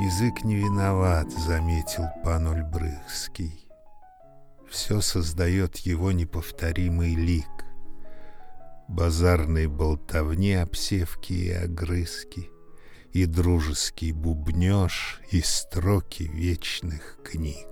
Язык не виноват, заметил пан Ольбрыхский. Все создает его неповторимый лик. Базарной болтовни обсевки и огрызки, и дружеский бубнёж, и строки вечных книг.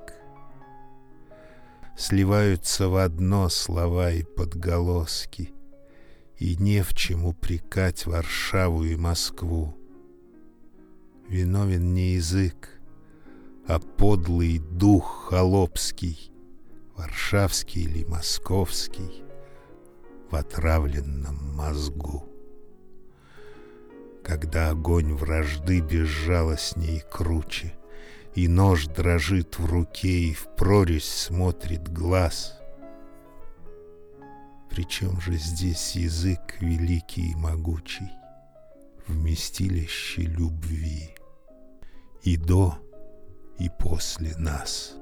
Сливаются в одно слова и подголоски, и не в чем упрекать Варшаву и Москву. Виновен не язык, а подлый дух холопский, варшавский или московский, в отравленном мозгу. Когда огонь вражды безжалостней и круче, и нож дрожит в руке, и в прорезь смотрит глаз. Причем же здесь язык великий и могучий, вместилище любви, и до, и после нас.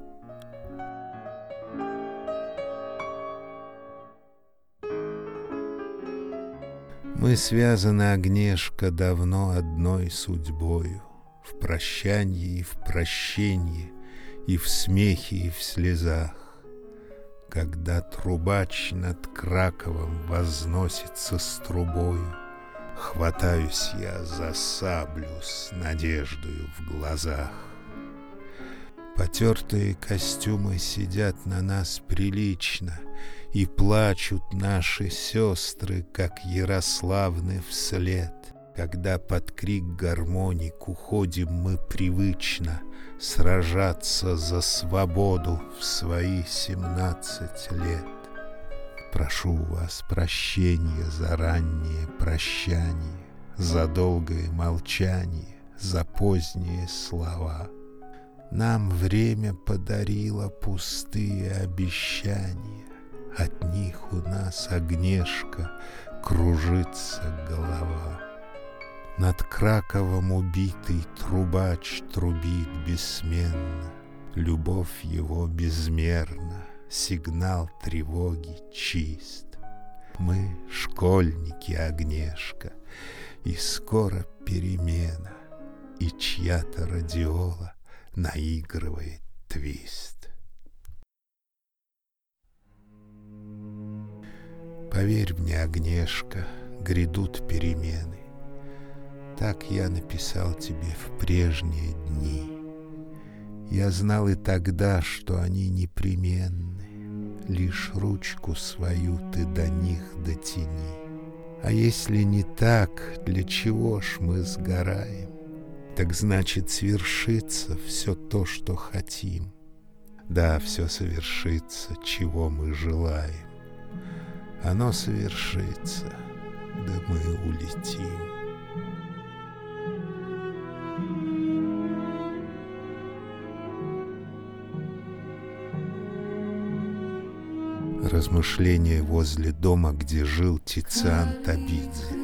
Мы связаны, Агнешка, давно одной судьбою, в прощанье и в прощенье, и в смехе, и в слезах. Когда трубач над Краковом возносится с трубою, хватаюсь я за саблю с надеждою в глазах. Потертые костюмы сидят на нас прилично, и плачут наши сестры, как Ярославны вслед. Когда под крик гармоник уходим мы привычно сражаться за свободу в свои 17 лет. Прошу у вас прощения за раннее прощание, за долгое молчание, за поздние слова. Нам время подарило пустые обещания, от них у нас, Агнешка, кружится голова. Над Краковом убитый трубач трубит бессменно, любовь его безмерна, сигнал тревоги чист. Мы школьники, Агнешка, и скоро перемена, и чья-то радиола наигрывает твист. Поверь мне, Агнешка, грядут перемены. Так я написал тебе в прежние дни. Я знал и тогда, что они непременны. Лишь ручку свою ты до них дотяни. А если не так, для чего ж мы сгораем? Так значит, свершится все то, что хотим. Да, все совершится, чего мы желаем. Оно совершится, да мы улетим. Размышления возле дома, где жил Тициан Табидзе.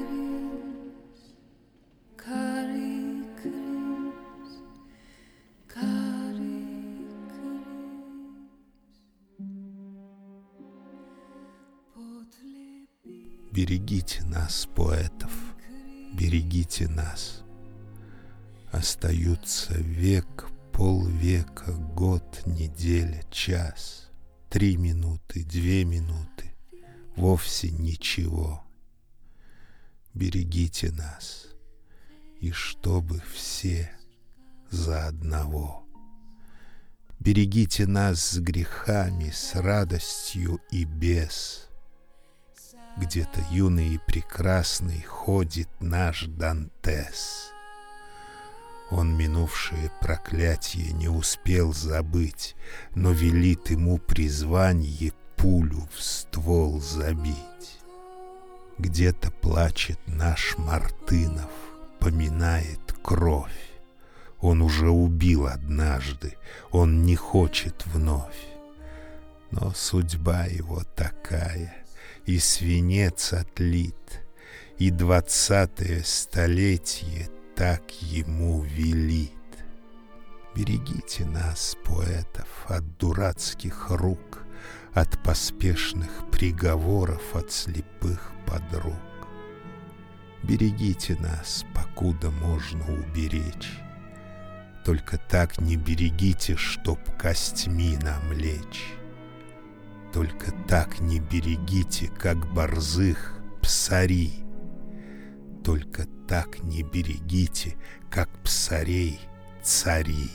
Берегите нас, поэтов, берегите нас. Остаются век, полвека, год, неделя, час. 3 минуты, 2 минуты, вовсе ничего. Берегите нас, и чтобы все за одного. Берегите нас с грехами, с радостью и без. Где-то юный и прекрасный ходит наш Дантес. Он минувшее проклятие не успел забыть, но велит ему призванье пулю в ствол забить. Где-то плачет наш Мартынов, поминает кровь. Он уже убил однажды, он не хочет вновь. Но судьба его такая, и свинец отлит, и 20-е столетие так ему велит. Берегите нас, поэтов, от дурацких рук, от поспешных приговоров, от слепых подруг. Берегите нас, покуда можно уберечь. Только так не берегите, чтоб костьми нам лечь. Только так не берегите, как борзых псари. Только так не берегите, как псарей цари.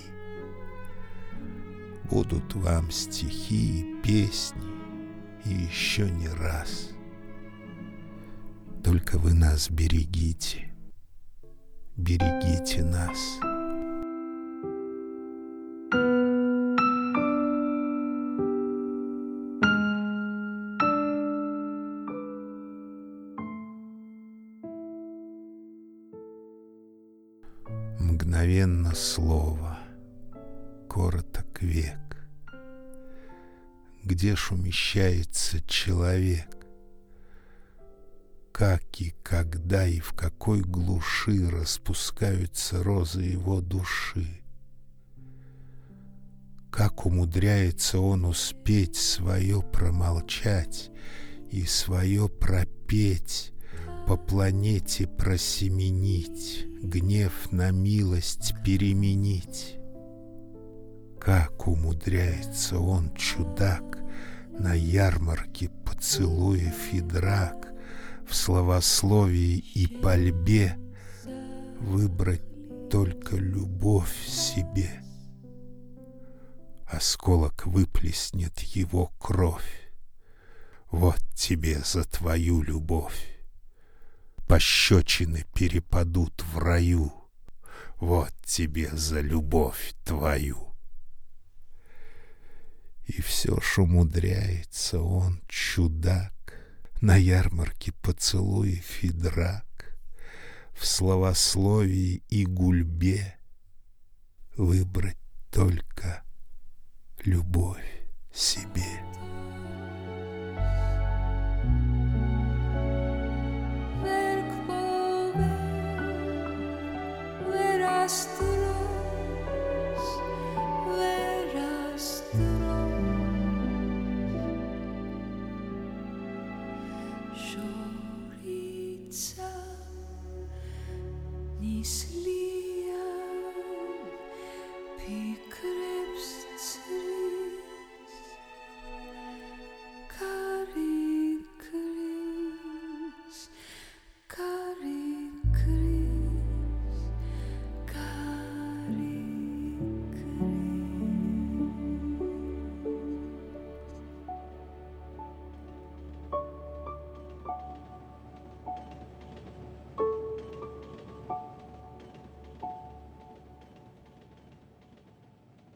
Будут вам стихи и песни, и еще не раз. Только вы нас берегите, берегите нас. Мгновенно слово, короток век. Где ж умещается человек? Как и когда и в какой глуши распускаются розы его души? Как умудряется он успеть свое промолчать и свое пропеть, по планете просеменить, гнев на милость переменить? Как умудряется он, чудак, на ярмарке поцелуев и драк, в словословии и пальбе выбрать только любовь себе? Осколок выплеснет его кровь. Вот тебе за твою любовь. Пощечины перепадут в раю. Вот тебе за любовь твою. И все ж умудряется он, чудак, на ярмарке поцелуев и драк, в словословии и гульбе выбрать только любовь себе. Ni